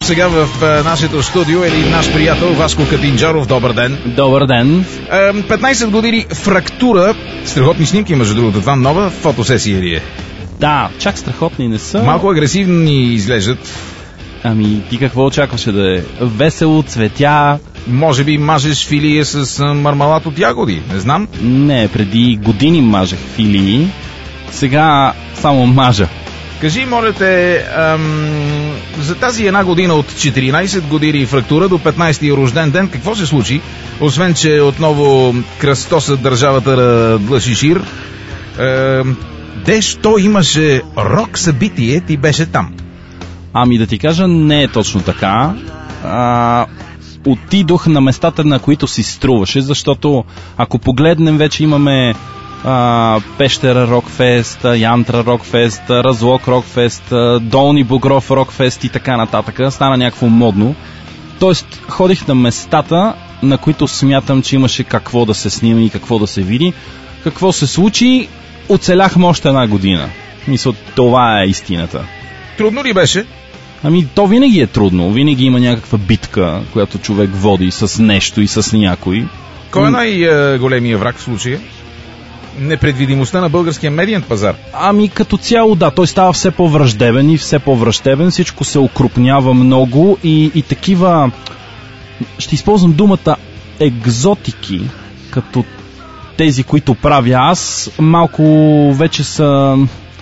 Сега в нашето студио е наш приятел Васко Катинджаров. Добър ден. Добър ден. 15 години фрактура. Страхотни снимки, между другото. Това нова фотосесия ли е? Да, чак страхотни не са. Малко агресивни изглеждат. Ами, ти какво очакваше да е? Весело, цветя... Може би мажеш филие с мармалад от ягоди, не знам. Не, преди години мажех филии. Сега само мажа. Кажи, моля те, за тази една година от 14 години фрактура до 15-ти рожден ден, какво се случи? Освен, че отново кръстоса държавата на Длъшишир, що имаше рок събитие, ти беше там? Ами да ти кажа, не е точно така. Отидох на местата, на които си струваше, защото ако погледнем, вече имаме Пещера Рокфест, Янтра Рокфест, Разлог Рокфест, Долни Богров Рокфест и така нататък. Стана някакво модно. Тоест, ходих на местата, на които смятам, че имаше какво да се снима и какво да се види. Какво се случи? Оцеляхме още една година. Мисля, това е истината. Трудно ли беше? Ами, то винаги е трудно. Винаги има някаква битка, която човек води с нещо и с някой. Кой е най-големия враг в случая? Непредвидимостта на българския медиен пазар? Ами като цяло да, той става все по-враждебен и все по-враждебен, всичко се окрупнява много и такива, ще използвам думата екзотики, като тези, които правя аз, малко вече са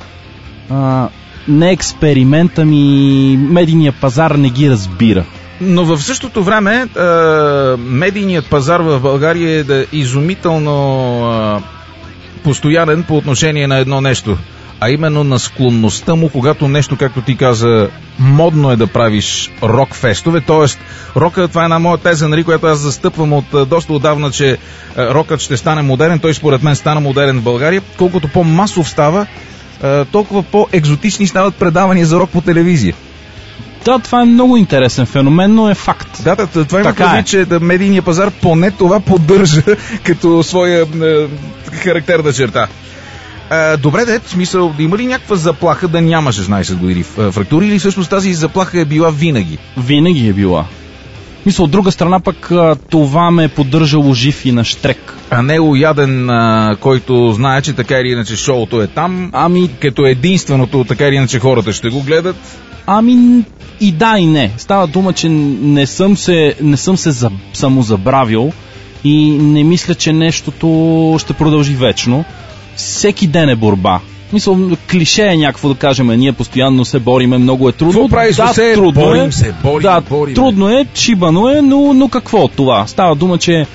не експеримента ми, медийния пазар не ги разбира. Но в същото време медийният пазар в България е изумително постоянен по отношение на едно нещо, а именно на склонността му, когато нещо, както ти каза, модно е да правиш рок-фестове, т.е. рока, това е една моя теза, нали, която аз застъпвам от доста отдавна, че рокът ще стане модерен, той според мен стана модерен в България. Колкото по-масов става, толкова по-екзотични стават предавания за рок по телевизия. Да, това е много интересен феномен, но е факт. Да, това има предвид, че медийният пазар поне това поддържа като своя характерна черта. Добре, в смисъл, има ли някаква заплаха да няма 16 години фрактури или всъщност тази заплаха е била винаги? Винаги е била. Мисля, от друга страна пък това ме е поддържало жив и на щрек. А не уяден, който знае, че така или иначе шоуто е там, като единственото, така или иначе хората ще го гледат? Ами и да и не. Става дума, че не съм се самозабравил и не мисля, че нещото ще продължи вечно. Всеки ден е борба. Мисля, клише е някакво да кажем, ние постоянно се бориме, много е трудно. Какво правиш, трудно борим. Трудно е, чибано е, но какво от това? Става дума, че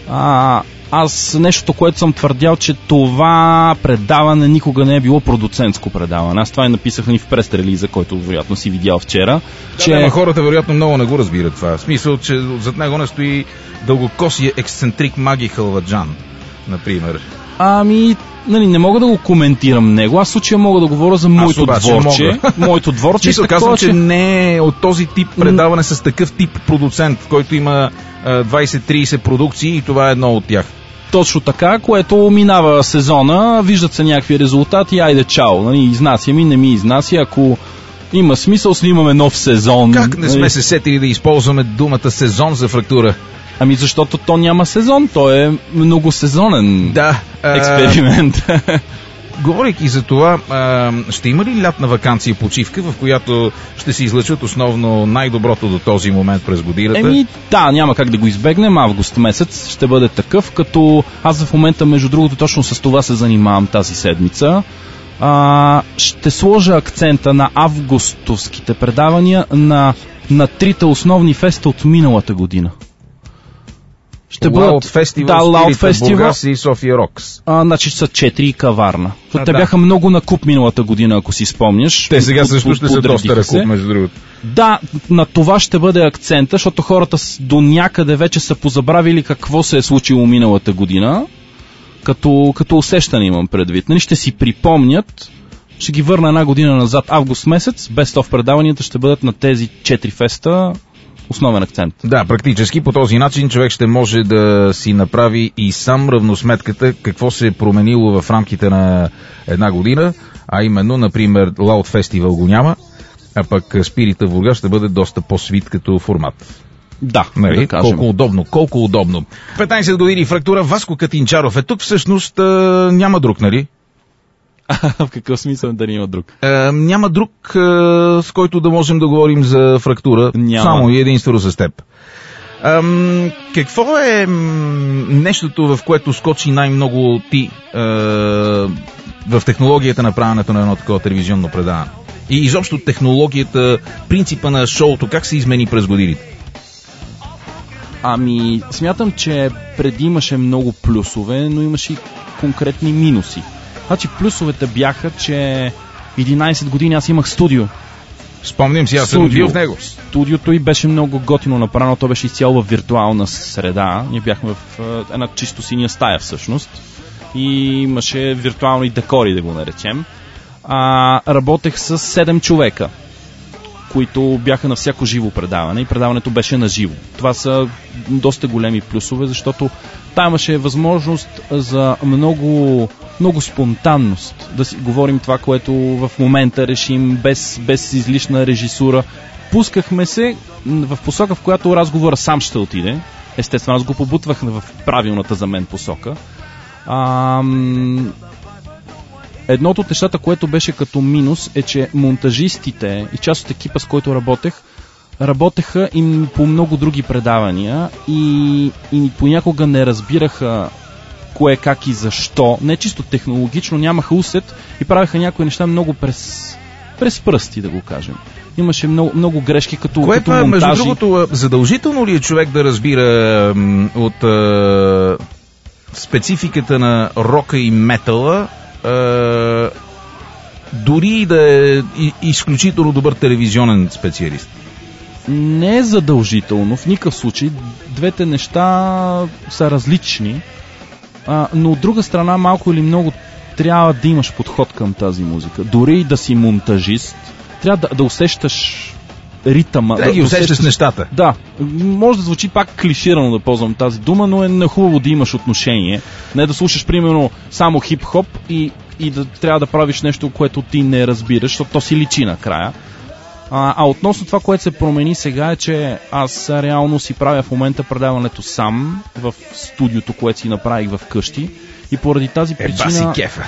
аз нещото, което съм твърдял, че това предаване никога не е било продуцентско предаване. Аз това и написах и в прес-релиза, който вероятно си видял вчера. Да, хората вероятно много не го разбират това. В смисъл, че зад него не стои дългокосия ексцентрик Маги Халваджан, например. Ами, не мога да го коментирам него. Аз в случая мога да говоря за моето дворче. Моето дворче. Чисто казвам, че не е от този тип предаване с такъв тип продуцент, който има 20-30 продукции и това е едно от тях. Точно така, което минава сезона, виждат се някакви резултати, айде чао, изнася ми, не ми изнася, ако има смисъл, снимаме нов сезон. Как не сме се сетили да използваме думата сезон за фрактура? Ами защото то няма сезон, то е многосезонен експеримент. Говорейки за това, ще има ли лятна ваканция и почивка, в която ще се излъчат основно най-доброто до този момент през годината? Да, няма как да го избегнем. Август месец ще бъде такъв, като аз в момента, между другото, точно с това се занимавам тази седмица. Ще сложа акцента на августовските предавания на трите основни феста от миналата година. Ще бъдат фестивал, Бургас и София Рокс. Значи са 4 и Каварна. Те бяха много на куп миналата година, ако си спомняш. Те сега също ще са доста на куп, между другото. Да, на това ще бъде акцента, защото хората до някъде вече са позабравили какво се е случило миналата година. Като усещане имам предвид. Ще си припомнят, ще ги върна една година назад, август месец, best of предаванията ще бъдат на тези 4 феста. Основен акцент. Да, практически по този начин човек ще може да си направи и сам равносметката какво се е променило в рамките на една година, а именно, например, Loud Festival го няма, А пък Спирита в Бургас ще бъде доста по-свит като формат. Да, нали? да кажем. Колко удобно. 15 години Фрактура, Васко Катинчаров е тук, всъщност няма друг, нали? В какъв смисъл да няма друг? Няма друг, с който да можем да говорим за Фрактура, няма. Само и единствено с теб. Какво е нещото, в което скочи най-много ти в технологията на правенето на едно такова телевизионно предаване? И изобщо технологията, принципа на шоуто, как се измени през годините? Смятам, че преди имаше много плюсове, но имаше и конкретни минуси. Значи плюсовете бяха, че 11 години аз имах студио. Спомням си, аз съм бил в него. Студиото и беше много готино направено, то беше изцяло в виртуална среда. Ние бяхме в една чисто синя стая всъщност и имаше виртуални декори, да го наречем. Работех с 7 човека, които бяха на всяко живо предаване и предаването беше на живо. Това са доста големи плюсове, защото там имаше възможност за много спонтанност. Да си говорим това, което в момента решим, без излишна режисура. Пускахме се в посока, в която разговора сам ще отиде. Естествено, аз го побутвах в правилната за мен посока. Едното от нещата, което беше като минус, е, че монтажистите и част от екипа, с който работеха и по много други предавания и понякога не разбираха кое, как и защо. Не чисто технологично, нямаха усет и правеха някои неща много през пръсти, да го кажем. Имаше много грешки като монтажи. Кое между другото, задължително ли е човек да разбира от спецификата на рока и метала, дори да е изключително добър телевизионен специалист? Не е задължително, в никакъв случай. Двете неща са различни, но от друга страна малко или много трябва да имаш подход към тази музика. Дори и да си монтажист, трябва да усещаш ритъма. Да ги усещаш нещата. Да, може да звучи пак клиширано да ползвам тази дума, но е нехубаво да имаш отношение. Не да слушаш примерно само хип-хоп и да трябва да правиш нещо, което ти не разбираш, защото то си личи накрая. Относно това, което се промени сега е, че аз реално си правя в момента предаването сам в студиото, което си направих в къщи и поради тази причина... Баси кефа!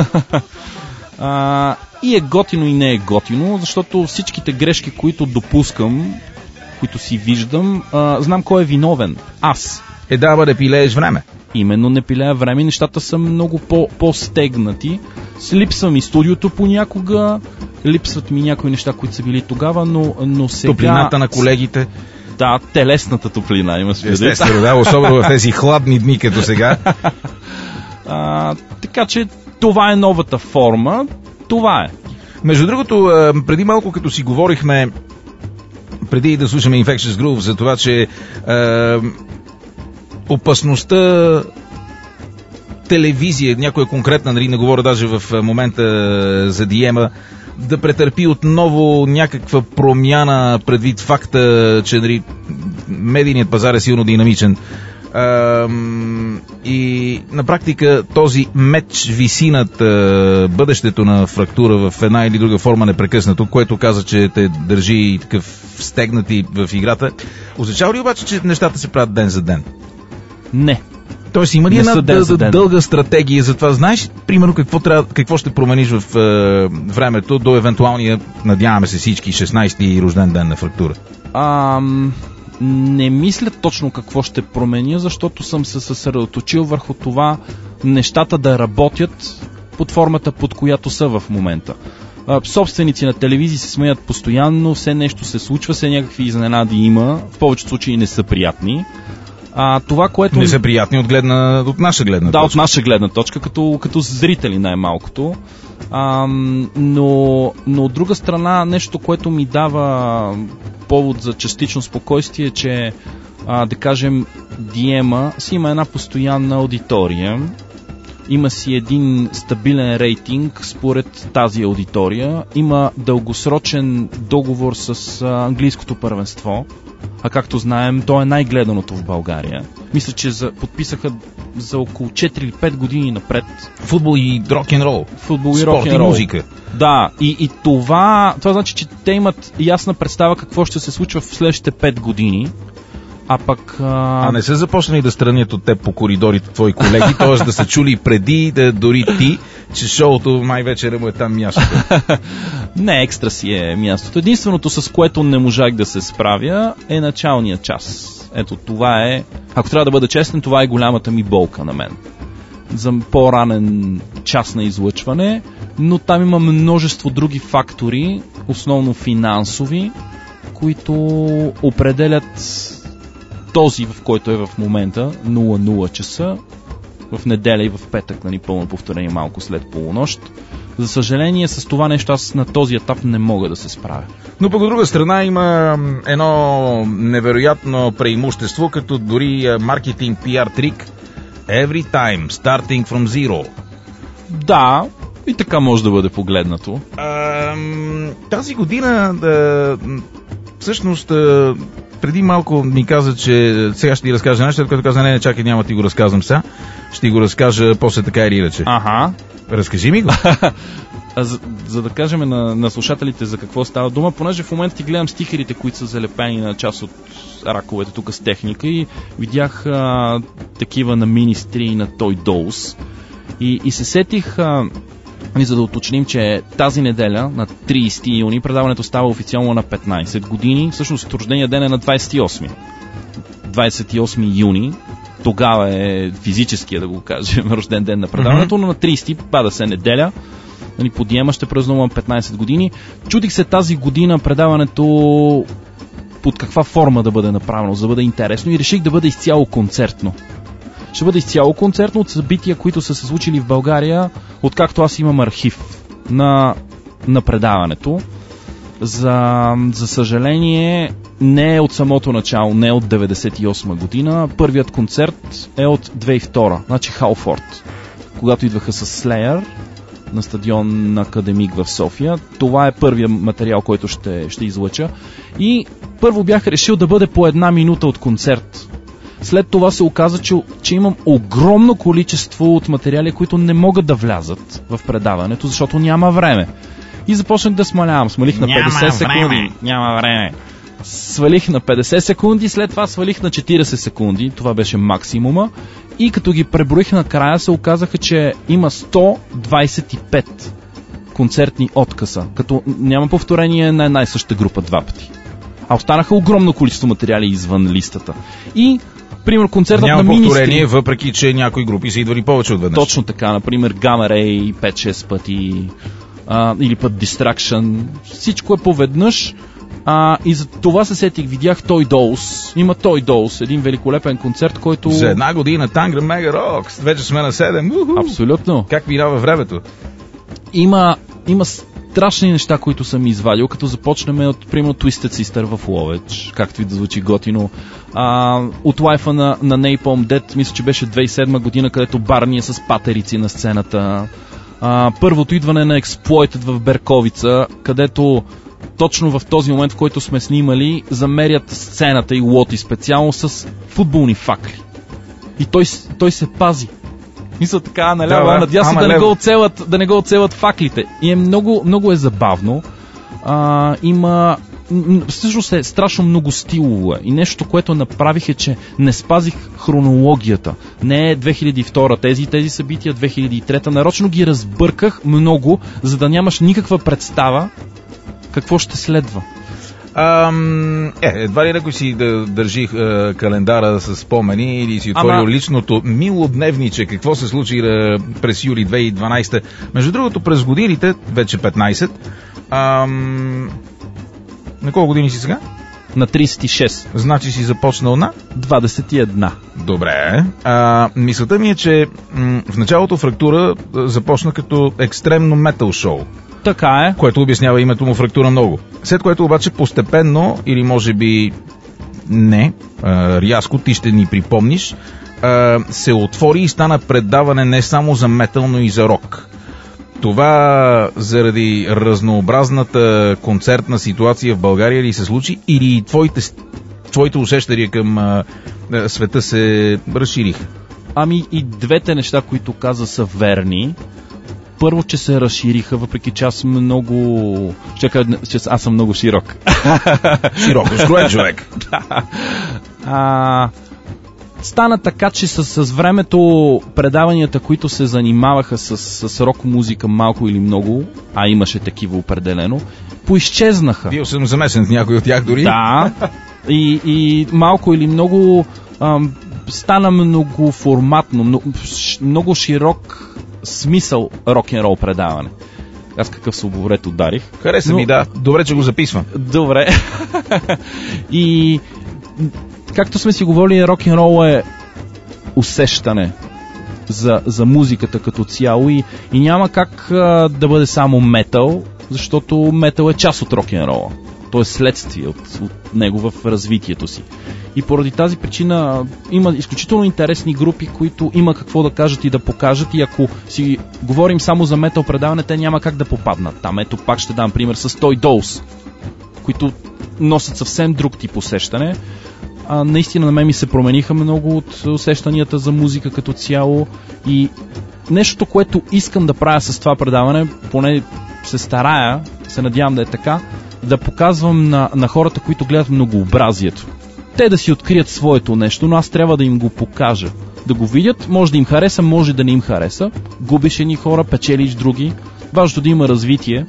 И е готино и не е готино, защото всичките грешки, които допускам, които си виждам, знам кой е виновен. Аз. Да пилееш време. Именно не пилея време, нещата са много по-стегнати. Липсва ми студиото понякога, липсват ми някои неща, които са били тогава, но сега... Топлината на колегите. Да, телесната топлина имаш предвид. Естествено, да, особено в тези хладни дни като сега. Така че това е новата форма, това е. Между другото, преди малко като си говорихме, преди да слушаме Infectious Groove, за това, че опасността телевизия, някоя конкретна, нали, не говоря даже в момента за Диема, да претърпи отново някаква промяна предвид факта, че нали, медийният пазар е силно динамичен. И на практика този меч виси над бъдещето на Фрактура в една или друга форма непрекъснато, което каза, че те държи такъв стегнати в играта. Означава ли обаче, че нещата се правят ден за ден? Не. Тоест има ли една дълга стратегия за това? Знаеш, примерно, какво ще промениш в времето до евентуалния, надяваме се всички, 16-ти рожден ден на Фрактура? Не мисля точно какво ще променя, защото съм се съсредоточил върху това нещата да работят под формата, под която са в момента. Собственици на телевизии се смеят постоянно, все нещо се случва, все някакви изненади има, в повечето случаи не са приятни. Това, което... Не са приятни от наша гледна точка. Да, от наша гледна точка, като зрители най-малкото. Но от друга страна, нещо, което ми дава повод за частично спокойствие е, че да кажем Диема си има една постоянна аудитория, има си един стабилен рейтинг според тази аудитория, има дългосрочен договор с английското първенство, а както знаем, то е най-гледаното в България. Мисля, че подписаха за около 4 или 5 години напред. Футбол и рок-н-рол. Футбол и спорт и музика. Да, и това значи, че те имат ясна представа какво ще се случва в следващите 5 години. А пък... А не са започнали да странят от теб по коридорите твои колеги, т.е. да са чули преди, дори ти, че шоуто май вечера му е там мястото. Не, екстра си е мястото. Единственото, с което не можах да се справя, е началният час. Ето, това е... Ако трябва да бъда честен, това е голямата ми болка на мен. За по-ранен час на излъчване, но там има множество други фактори, основно финансови, които определят този, в който е в момента, 00 часа, в неделя и в петък, пълно повторение малко след полунощ. За съжаление, с това нещо аз на този етап не мога да се справя. Но по друга страна има едно невероятно преимущество, като дори маркетинг PR трик Every time, starting from zero. Да, и така може да бъде погледнато. Тази година всъщност преди малко ми каза, че сега ще ти разкажа нещо, което каза, не, чакай, няма ти го разказвам сега. Ще ти го разкажа после така или иначе. Аха. Разкажи ми го. За да кажем на слушателите за какво става дума, понеже в момента ти гледам стикерите, които са залепени на част от раковете тук с техника и видях такива на Ministry и на Toy Dolls. И се сетих... за да уточним, че тази неделя, на 30 юни, предаването става официално на 15 години. Всъщност, рождения ден е на 28. 28 юни. Тогава е физическия, да го кажем, рожден ден на предаването, но на 30 пада се неделя. Подиема ще празнувам 15 години. Чудих се тази година предаването под каква форма да бъде направено, за да бъде интересно и реших да бъде изцяло концертно. Ще бъде изцяло концертно от събития, които са се случили в България, откакто аз имам архив на предаването. За съжаление, не е от самото начало, не е от 98 година. Първият концерт е от 2002, значи Халфорд, когато идваха с Slayer на стадион на Академик в София. Това е първият материал, който ще излъча. И първо бях решил да бъде по 1 минута от концерт. След това се оказа, че имам огромно количество от материали, които не могат да влязат в предаването, защото няма време. И започнах да смалявам. Смалих на 50 секунди. Няма време. Свалих на 50 секунди, след това свалих на 40 секунди. Това беше максимума. И като ги преброих накрая, се оказаха, че има 125 концертни откъса. Като няма повторение на една и съща група 2 пъти. А останаха огромно количество материали извън листата. И пример, концертът на Ministry... Няма повторение, въпреки че някои групи са идвали повече от веднъж. Точно така, например Gamma Ray 5-6 пъти, или път Distraction. Всичко е поведнъж. И за това се сетих, видях Toy Dolls. Има Toy Dolls, един великолепен концерт, който... За 1 година Tangre Mega Rocks. Вече сме на 7. Абсолютно. Как минава времето? Има страшни неща, които съм извадил, като започнем от, примерно, Twisted Sister в Ловеч, както и да звучи готино. От лайфа на Napalm Death, мисля, че беше 2007 година, където Барни е с патерици на сцената. Първото идване на Exploited в Берковица, където точно в този момент, в който сме снимали, замерят сцената и лоти специално с футболни факли. И той се пази. Мисля така, наляво, надясно да не го оцелят факлите. И много, много е забавно. Има... Всъщност е страшно много стилово. И нещо, което направих, е, че не спазих хронологията. Не е 2002 тези събития, 2003. Нарочно ги разбърках много, за да нямаш никаква представа какво ще следва. Едва ли някой си да държи календара с спомени или си отворил личното милодневниче, какво се случи през юли 2012. Между другото, през годините, вече 15. На колко години си сега? На 36. Значи си започнал на? 21. Добре. Мисълта ми е, че в началото Фрактура започна като екстремно метал шоу. Така е. Което обяснява името му Фрактура много. След което обаче постепенно, или може би не, рязко, ти ще ни припомниш, се отвори и стана предаване не само за метал, но и за рок. Това заради разнообразната концертна ситуация в България ли се случи, или твоите твоите усещания към света се разшириха? Ами и двете неща, които каза, са верни. Първо, че се разшириха, въпреки че аз съм много... аз съм много широк. Широко скроен човек. Стана така, че с времето предаванията, които се занимаваха с рок-музика малко или много, а имаше такива определено, поизчезнаха. Бил съм замесен в някой от тях дори. Да, и малко или много стана многоформатно, много широк смисъл рок-н-рол предаване. Аз какъв слабовред ударих. Хареса ми, да. Добре, че го записвам. Добре. И както сме си говорили, рок-н-рол е усещане за музиката като цяло и няма как да бъде само метал, защото метал е част от рок-н-рола. То е следствие от него в развитието си. И поради тази причина има изключително интересни групи, които има какво да кажат и да покажат, и ако си говорим само за метал предаване, те няма как да попаднат там. Ето пак ще дам пример с Toy Dolls, които носят съвсем друг тип усещане. Наистина на мен ми се промениха много от усещанията за музика като цяло и нещото, което искам да правя с това предаване, поне се старая, се надявам да е така, да показвам на хората, които гледат многообразието. Те да си открият своето нещо, но аз трябва да им го покажа. Да го видят, може да им хареса, може да не им хареса. Губиш едни хора, печелиш други. Важно да има развитие.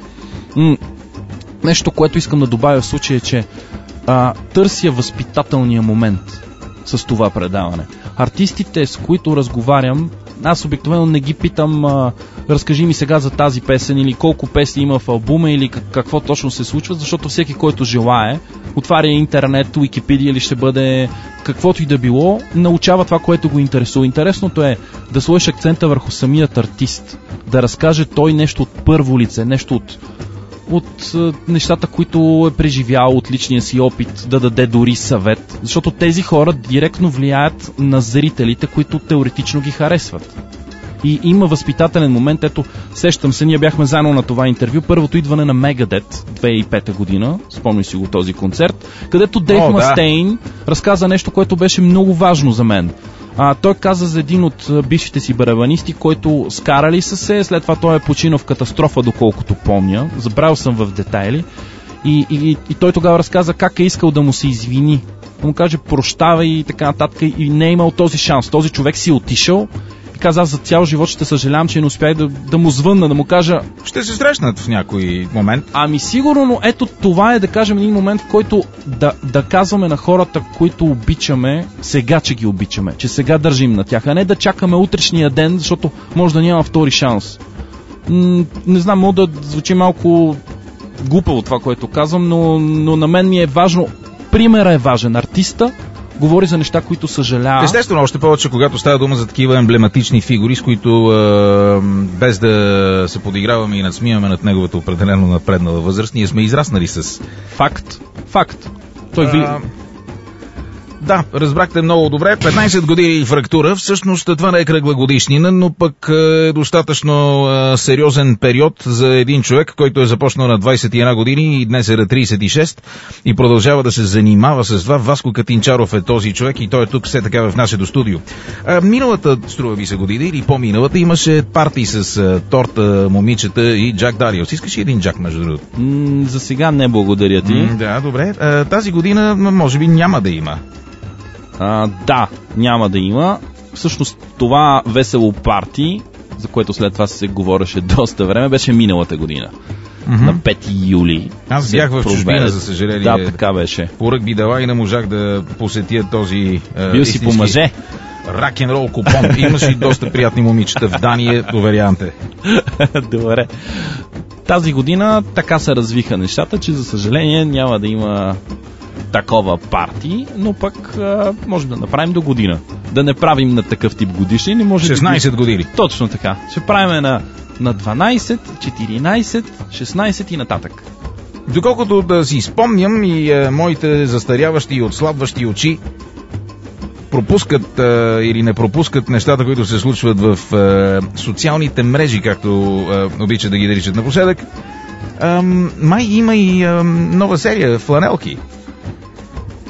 Нещо, което искам да добавя в случая е, че търся възпитателния момент с това предаване. Артистите, с които разговарям, аз обикновено не ги питам разкажи ми сега за тази песен или колко песни има в албума или какво точно се случва, защото всеки, който желае, отваря интернет, Уикипедия или ще бъде каквото и да било, научава това, което го интересува. Интересното е да сложиш акцента върху самият артист, да разкаже той нещо от първо лице, нещо от нещата, които е преживял, от личния си опит, да даде дори съвет, защото тези хора директно влияят на зрителите, които теоретично ги харесват. И има възпитателен момент, ето, сещам се, ние бяхме заедно на това интервю, първото идване на Megadeth 2005 година, спомням си го този концерт, където Дейв Мастейн разказа нещо, което беше много важно за мен. Той каза за един от бившите си барабанисти, който скарали са се, след това той е починал в катастрофа, доколкото помня, забравил съм в детайли, и той тогава разказа как е искал да му се извини, да му каже прощавай и така нататък, и не е имал този шанс. Този човек си е отишъл и каза, аз за цял живот ще съжалявам, че не успях да му звънна, да му кажа... Ще се срещнат в някой момент. Ами сигурно, но ето това е, да кажем, един момент, в който да казваме на хората, които обичаме, сега, че ги обичаме, че сега държим на тях, а не да чакаме утрешния ден, защото може да няма втори шанс. Не знам, мога да звучи малко глупаво това, което казвам, но на мен ми е важно, примерът е важен, артиста говори за неща, които съжалява. Естествено, още повече, когато става дума за такива емблематични фигури, с които без да се подиграваме и надсмиваме над неговата определено напреднала възраст, ние сме израснали с... Факт. Да, разбрахте много добре. 15 години фрактура. Всъщност това не е кръгла годишнина, но пък е достатъчно сериозен период за един човек, който е започнал на 21 години и днес е на 36 и продължава да се занимава с това. Васко Катинчаров е този човек и той е тук все така в нашето студио. Миналата, струва ми се, година или по-миналата, имаше парти с торта, момичета и Джак Дариус. Искаш ли един Джак, между другото? За сега не, благодаря ти. Да, добре. Тази година може би няма да има. Да, няма да има. Всъщност това весело парти, за което след това се говореше доста време, беше миналата година. На 5 юли. Аз бях в чужбина, за съжаление. Да, така беше. По ръгби дела и не можах да посетя този бил си по мъже. Рак-н-рол купон. Имаш и доста приятни момичета в Дания, доверявам те. Добре. Тази година така се развиха нещата, че за съжаление няма да има такова парти, но пък можем да направим до година. Да не правим на такъв тип годишни. 16 години. Точно така. Ще правим на 12, 14, 16 и нататък. Доколкото да си спомням и моите застаряващи и отслабващи очи пропускат или не пропускат нещата, които се случват в социалните мрежи, както обичат да ги наричат напоследък, май има и нова серия фланелки.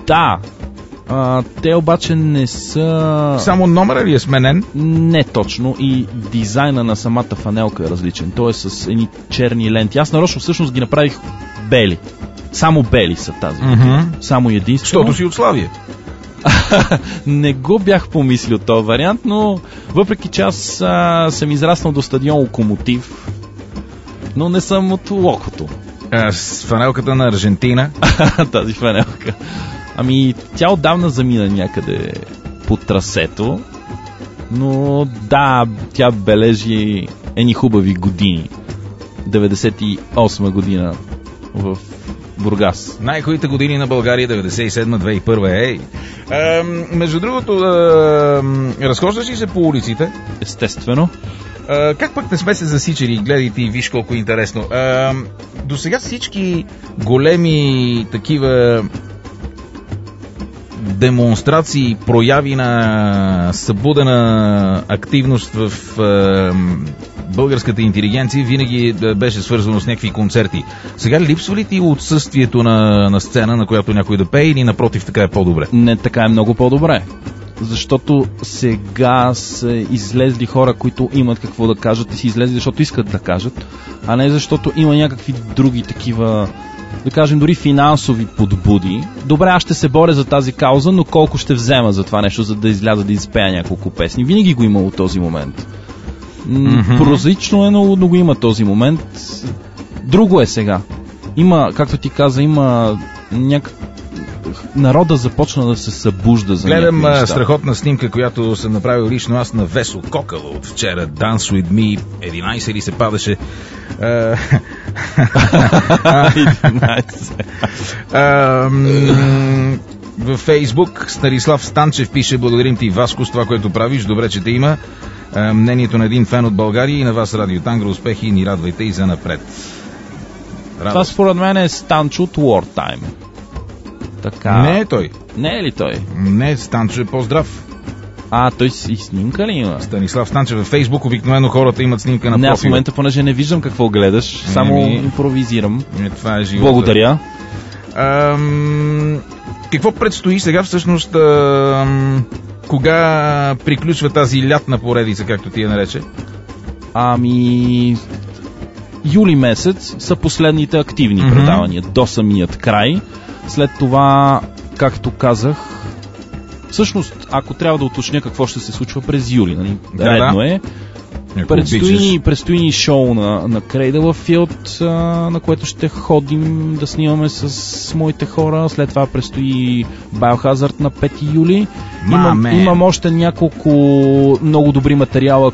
Да. Те обаче не са... Само номера ли е сменен? Не точно. И дизайна на самата фанелка е различен. Той е с едни черни ленти. Аз нарочно всъщност ги направих бели. Само бели са тази. Само единствено. Защото си от Славия. Не го бях помислил този вариант, но въпреки че аз съм израснал до стадион Локомотив, но не съм от Локото. С фанелката на Аржентина. Тази фанелка. Ами, тя отдавна замина някъде по трасето, но да, тя бележи едни хубави години. 98 година в Бургас. Най-хубавите години на България, 97-2001. Между другото, разхождаш ли се по улиците? Естествено. Как пък не сме се засичали? Гледайте и виж колко интересно. До сега всички големи такива демонстрации, прояви на събудена активност в българската интелигенция винаги беше свързано с някакви концерти. Сега липсва ли ти отсъствието на сцена, на която някой да пее, или напротив така е по-добре? Не, така е много по-добре. Защото сега са излезли хора, които имат какво да кажат и са излезли, защото искат да кажат, а не защото има някакви други такива, да кажем, дори финансови подбуди. Добре, аз ще се боря за тази кауза, но колко ще взема за това нещо, за да изляза да изпея няколко песни? Винаги го имало този момент. Прозаично е, но го има този момент. Друго е сега. Има, както ти каза, има народа започна да се събужда за някакви неща. Гледам страхотна снимка, която съм направил лично аз на Весо Кокала от вчера. Dance with me. 11 ли се падаше? 11. Във Фейсбук Станислав Станчев пише: благодарим ти, Васко, с това, което правиш. Добре, че те има. Мнението на един фен от България и на вас, Радио Тангро. Успехи и ни радвайте и за напред. Това според мен е Станчо от Wartime. Така... Не е той. Не е ли той? Не, Станчо е по-здрав. Той и снимка ли има? Станислав Станчев във Фейсбук, обикновено хората имат снимка на профила. Не, в момента, понеже не виждам какво гледаш, само импровизирам. Това е живота. Благодаря. Какво предстои сега всъщност? Кога приключва тази лятна поредица, както ти я нарече? Юли месец са последните активни предавания до самият край. След това, както казах, всъщност, ако трябва да уточня какво ще се случва през юли, нали? Редно е. Предстои ни шоу на Cradlefield, на което ще ходим да снимаме с моите хора. След това предстои Biohazard на 5 юли. Имам още няколко много добри материала,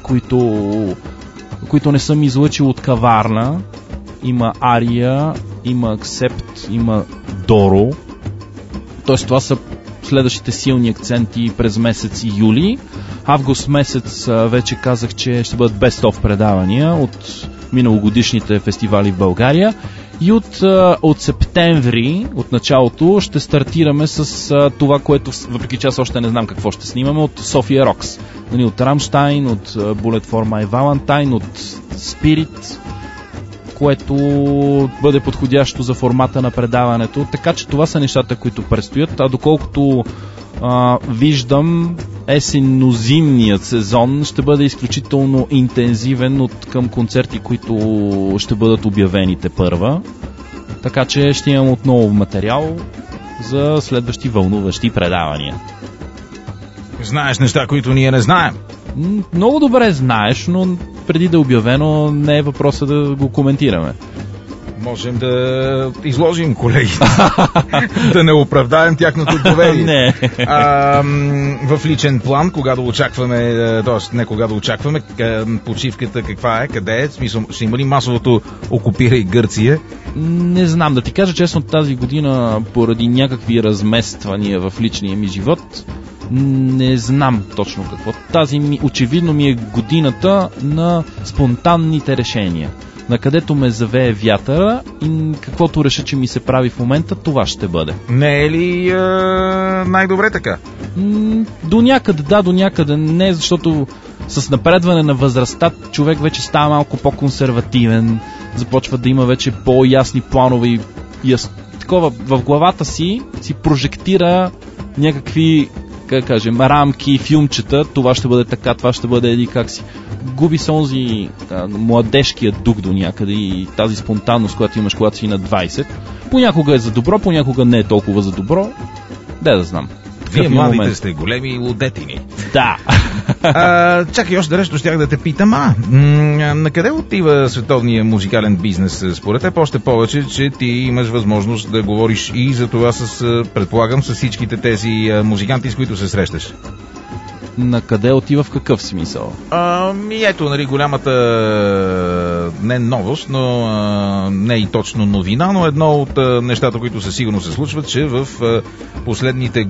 които не съм излъчил от Каварна. Има Ария, има Accept, има Доро. Тоест това са следващите силни акценти през месец юли. Август месец вече казах, че ще бъдат best-of предавания от миналогодишните фестивали в България. И от септември, от началото, ще стартираме с това, което, въпреки че аз още не знам какво ще снимаме, от София Рокс. От Рамштайн, от Bullet for My Valentine, от Spirit, което бъде подходящо за формата на предаването. Така че това са нещата, които предстоят. А доколкото виждам, есенно-зимният сезон ще бъде изключително интензивен от към концерти, които ще бъдат обявени тепърва. Така че ще имам отново материал за следващи вълнуващи предавания. Знаеш неща, които ние не знаем. Много добре знаеш, но преди да е обявено не е въпроса да го коментираме. Можем да изложим колегите, да не оправдаем тяхното доверие. Не. В личен план, кога да очакваме, т.е. не кога да очакваме, почивката каква е, къде е, в смисъл, ще има ли масовото окупира и Гърция? Не знам, да ти кажа честно, тази година поради някакви размествания в личния ми живот, не знам точно какво. Очевидно ми е годината на спонтанните решения. На където ме завее вятъра и каквото реша, че ми се прави в момента, това ще бъде. Не е ли най-добре така? До някъде да, до някъде не, защото с напредване на възрастта човек вече става малко по-консервативен, започва да има вече по-ясни планове и такова в главата си прожектира някакви, как кажем, рамки, филмчета, това ще бъде така, това ще бъде еди как си. Губи се онзи младежкия дух до някъде и тази спонтанност, която имаш, когато си на 20. Понякога е за добро, понякога не е толкова за добро. Да знам. Вие младите сте големи лудетини. Да. Чакай, още нещо щях да те питам. На къде отива световния музикален бизнес според теб? Още повече, че ти имаш възможност да говориш и за това предполагам, с всичките тези музиканти, с които се срещаш. На къде отива в какъв смисъл? Ето, нали, голямата не новост, но не и точно новина, но едно от нещата, които със сигурност се случват, че в последните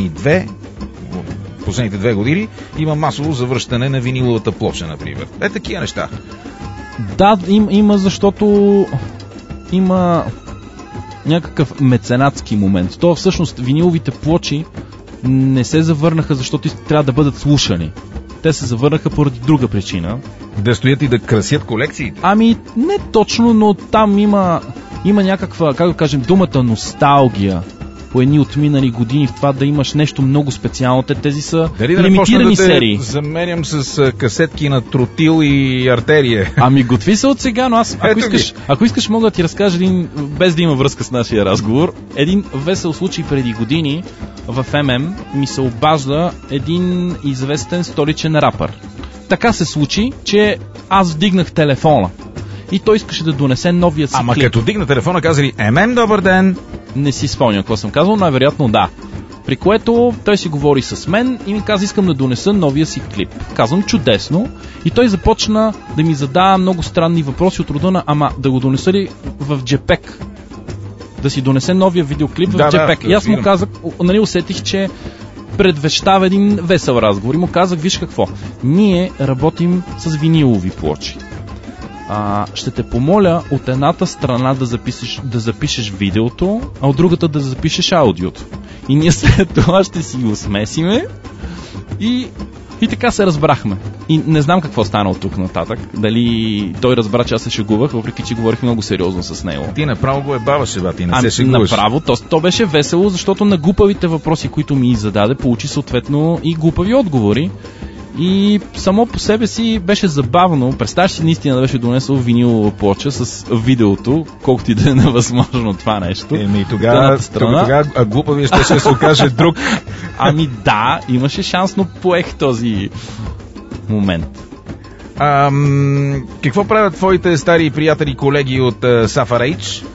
две години има масово завръщане на виниловата плоча, например. Такива неща. Да, има, защото има някакъв меценатски момент. То всъщност виниловите плочи не се завърнаха, защото трябва да бъдат слушани. Те се завърнаха поради друга причина. Да стоят и да красят колекциите? Не точно, но там има някаква, как да кажем, думата носталгия по едни отминали години в това да имаш нещо много специално. Тези са лимитирани серии. Замерям с касетки на Тротил и Артерия. Готви са от сега, но аз, ако искаш, мога да ти разкажа без да има връзка с нашия разговор, един весел случай преди години в ММ ми се обажда един известен столичен рапър. Така се случи, че аз вдигнах телефона и той искаше да донесе новия си клип. Като дигна телефона, каза ли: добър ден! Не си спомням какво съм казал, най-вероятно да. При което той си говори с мен и ми каза: искам да донеса новия си клип. Казвам: чудесно. И той започна да ми задава много странни въпроси от рода на: да го донеса ли в JPEG? Да си донесе новия видеоклип в JPEG. Да, и аз му казах, усетих, че предвещава един весел разговор. И му казах: виж какво, ние работим с винилови плочи. Ще те помоля от едната страна да запишеш видеото, а от другата да запишеш аудиото. И ние след това ще си го смесиме и така се разбрахме. И не знам какво стана от тук нататък. Дали той разбра, че аз се шегувах, въпреки че говорих много сериозно с него. Ти направо го ебаваше, ти не се шегуваш. Направо, то беше весело, защото на глупавите въпроси, които ми зададе, получи съответно и глупави отговори. И само по себе си беше забавно. Представяш си наистина да беше донесъл винилова плоча с видеото, колкото и да е невъзможно това нещо. И тогава глупавия ще се окаже друг. Да, имаше шанс, но поех този момент. Какво правят твоите стари приятели, колеги от Safar Rage?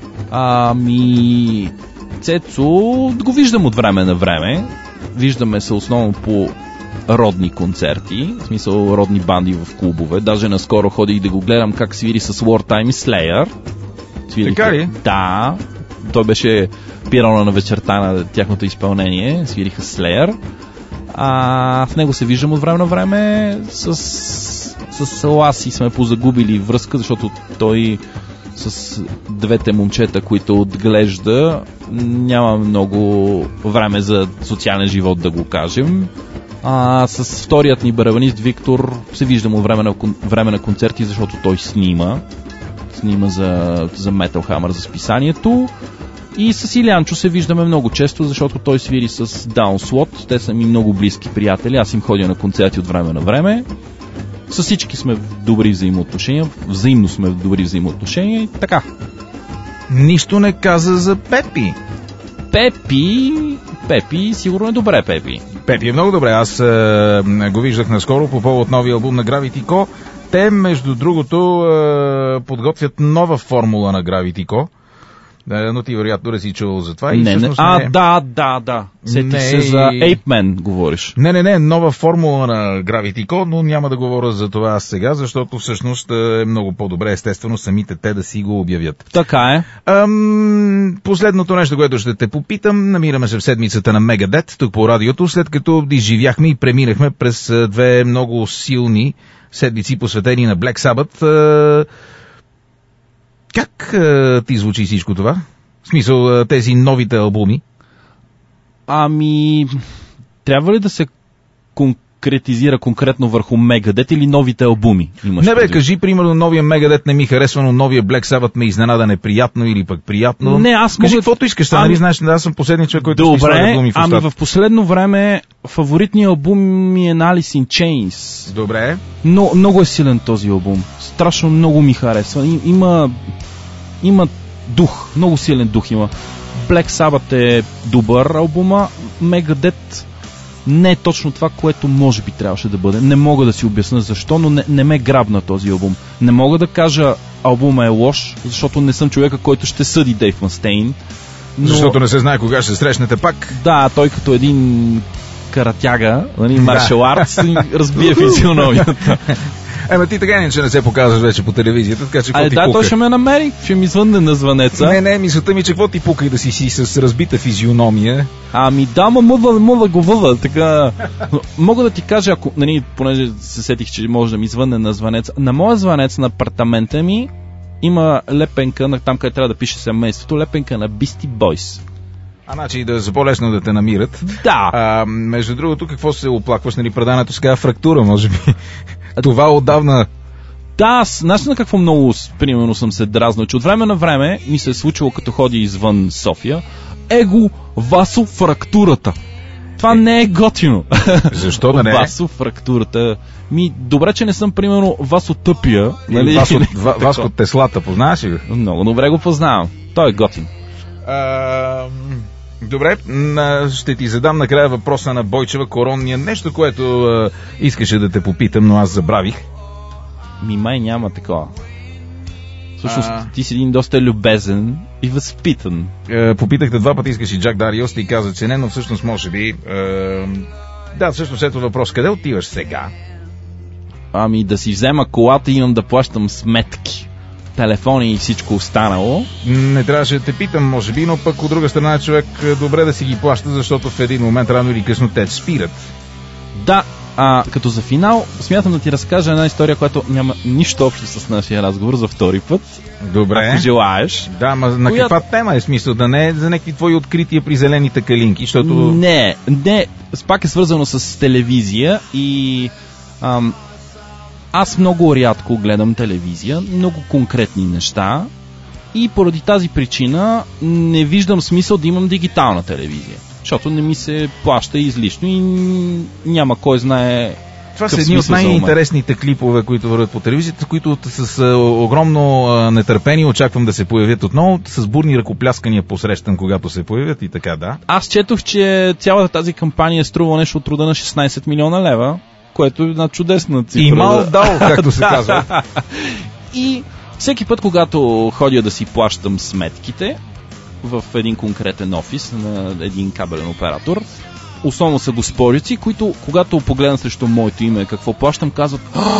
Цецо го виждам от време на време. Виждаме се основно по родни концерти, в смисъл родни банди в клубове. Даже наскоро ходих да го гледам как свири с Wartime Slayer. Така ли? Да. Той беше пирона на вечерта на тяхното изпълнение. Свириха Slayer. В него се виждам от време на време. С Ласи сме позагубили връзка, защото той с двете момчета, които отглежда, няма много време за социален живот, да го кажем. С вторият ни барабанист Виктор се виждам от време на концерти, защото той снима за Metal Hammer, за списанието. И с Илянчо се виждаме много често, защото той свири с Downslot. Те са ми много близки приятели, аз им ходя на концерти от време на време. С всички сме в добри взаимоотношения, взаимно сме в добри взаимоотношения и така. Нищо не каза за Пепи. Пепи, сигурно е добре, Пепи. Пепи е много добре. Аз го виждах наскоро по повод новия албум на Gravity Co. Те, между другото, подготвят нова формула на Gravity Co. Но ти вероятно да си чувал за това. Да. Сети се за Ape Man говориш. Не, нова формула на Gravity Co, но няма да говоря за това сега, защото всъщност е много по-добре, естествено, самите те да си го обявят. Така е. Последното нещо, което ще те попитам, намираме се в седмицата на Megadeth, тук по радиото, след като изживяхме и преминахме през две много силни седмици, посветени на Black Sabbath. Как ти звучи всичко това? В смисъл, тези новите албуми? Трябва ли да се конкретизира конкретно върху Megadeth или новите албуми? Не бе, кажи, примерно, новия Megadeth не ми харесва, но новия Black Sabbath ме изненада неприятно или пък приятно. Не, аз кажи каквото искаш, нали знаеш, аз съм последният човек, който ще слага албуми в устата. Ами в последно време фаворитният албум ми е на Alice in Chains. Добре. Но много е силен този албум. Страшно много ми харесва. Има дух, много силен дух има. Black Sabbath е добър албума, Megadeth не е точно това, което може би трябваше да бъде. Не мога да си обясня защо, но не ме грабна този албум. Не мога да кажа албума е лош, защото не съм човека, който ще съди Дейв Мъстейн. Но... Защото не се знае кога ще се срещнете пак. Да, той като един каратяга, маршал артс, разбие физиономията. Ема ти така че не се показваш вече по телевизията, така че какво ти пука? Той ще ме намери, ще ми звънне на звънеца. Не, мисълта ми, че какво ти пука и да си с разбита физиономия? Ами да, мога да го въва, така... Мога да ти кажа, ако, понеже се сетих, че може да ми звънне на звънеца, на моя звънец на апартамента ми има лепенка, там къде трябва да пише семейството, лепенка на Beastie Boys. Значи да по-лесно да те намират. Да. Между другото, какво се оплакваш, предаването с казва фрактура, може би. Това отдавна... Да, знаеш на какво много, примерно, съм се дразнал, че от време на време ми се е случило, като ходи извън София, Васо фрактурата. Това не е готино. Защо да не е? Васо фрактурата. Добре, че не съм, примерно, Васо тъпия. Нали? Васко Теслата, познаваш ли? Много добре го познавам. Той е готин. Добре, ще ти задам накрая въпроса на Бойчева, коронния. Нещо, което искаше да те попитам, но аз забравих. Май няма такова. Всъщност ти си един доста любезен и възпитан. Попитахте два пъти, искаш и Джак Дариос, ти каза, че не, но всъщност може би... Да, всъщност ето въпрос. Къде отиваш сега? Да си взема колата и имам да плащам сметки. Телефони и всичко останало. Не трябваше да те питам, може би, но пък от друга страна човек добре да си ги плаща, защото в един момент рано или късно те спират. Да, като за финал, смятам да ти разкажа една история, която няма нищо общо с нашия разговор за втори път. Добре. Ако желаеш. Да, на каква тема е смисъл? Да не е за някакви твои открития при зелените калинки, защото... Не, пак е свързано с телевизия и... Аз много рядко гледам телевизия, много конкретни неща и поради тази причина не виждам смисъл да имам дигитална телевизия, защото не ми се плаща излишно и няма кой знае. Това са едни от най-интересните клипове, които върват по телевизията, които с огромно нетърпение очаквам да се появят отново, с бурни ръкопляскания посрещам, когато се появят и така, да. Аз четох, че цялата тази кампания струва нещо от рода на 16 милиона лева, което е една чудесна цифра. И мал дал, както се казва. И всеки път, когато ходя да си плащам сметките в един конкретен офис на един кабелен оператор, основно са госпожици, които, когато погледнат срещу моето име какво плащам, казват: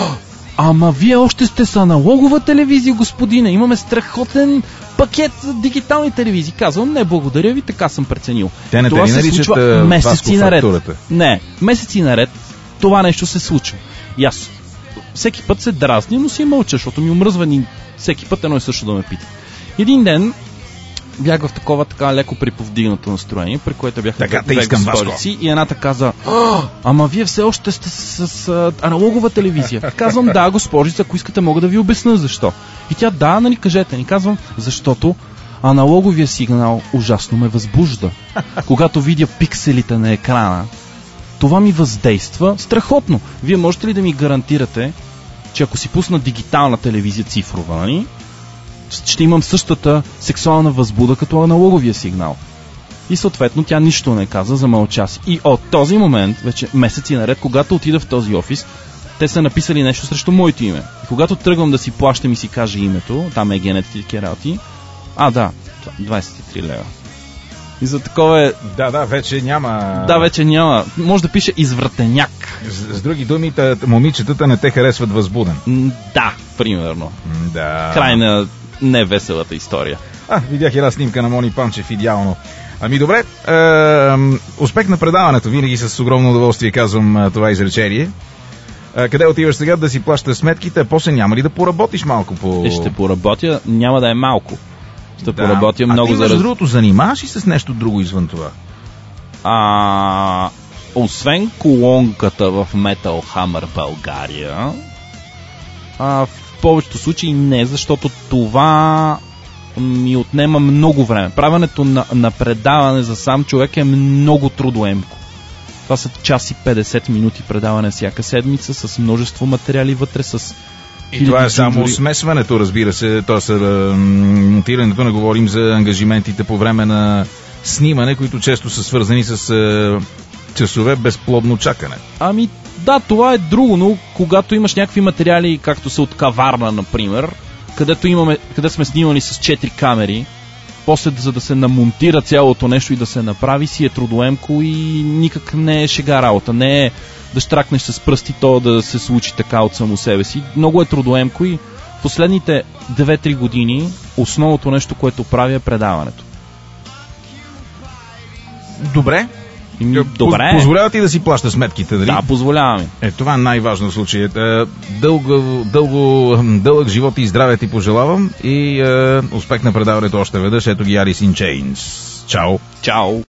ама вие още сте с аналогова телевизия, господине, имаме страхотен пакет за дигитални телевизии. Казвам: не, благодаря ви, така съм преценил. Те не това те се случва месеци наред. Не, месеци наред това нещо се случва. И аз всеки път се дразня, но си мълча, защото ми омръзва всеки път едно и също да ме пита. Един ден бях в такова така леко приповдигнато настроение, при което бяха две госпожици и едната каза: ама вие все още сте с аналогова телевизия. Казвам: да, госпожица, ако искате мога да ви обясня защо. И тя: да, нали, кажете ни. Казвам: защото аналоговия сигнал ужасно ме възбужда. Когато видя пикселите на екрана, това ми въздейства страхотно. Вие можете ли да ми гарантирате, че ако си пусна дигитална телевизия цифрова, нали, ще имам същата сексуална възбуда като аналоговия сигнал? И съответно тя нищо не каза, замълча си. И от този момент, вече месеци наред, когато отида в този офис, те са написали нещо срещу моето име. И когато тръгвам да си плащам и си кажа името, там е генетики керати, да, 23 лева. И за такова е... Да, вече няма... Да, вече няма. Може да пише извратеняк. С други думи, момичетата не те харесват възбуден. Да, примерно. Да. Край на невеселата история. Видях една снимка на Мони Панчев, идеално. Добре, успех на предаването. Винаги с огромно удоволствие казвам това изречение. Къде отиваш сега да си плащаш сметките, а после няма ли да поработиш малко по... Ще поработя, няма да е малко. Ще поработя много ти, между другото, занимаваш и с нещо друго извън това? освен колонката в Metal Hammer България, в повечето случаи не, защото това ми отнема много време. Правенето на предаване за сам човек е много трудоемко. Това са час и 50 минути предаване всяка седмица с множество материали вътре, с и това е само смесването, разбира се, т.е. монтирането, не говорим за ангажиментите по време на снимане, които често са свързани с часове безплодно чакане. Ами да, това е друго, но когато имаш някакви материали, както са от каварна, например, където сме снимали с 4 камери, после за да се намонтира цялото нещо и да се направи, си е трудоемко и никак не е шега работа. Не е да щракнеш с пръсти, то да се случи така от само себе си. Много е трудоемко и последните 2-3 години основното нещо, което прави, е предаването. Добре. Добре. Позволява ти да си плаща сметките, дали? Да, позволява ми. Това е най-важно в случая. Дълъг живот и здраве ти пожелавам и успех на предаването още веднъж. Ето ги Alice in Chains. Чао! Чао!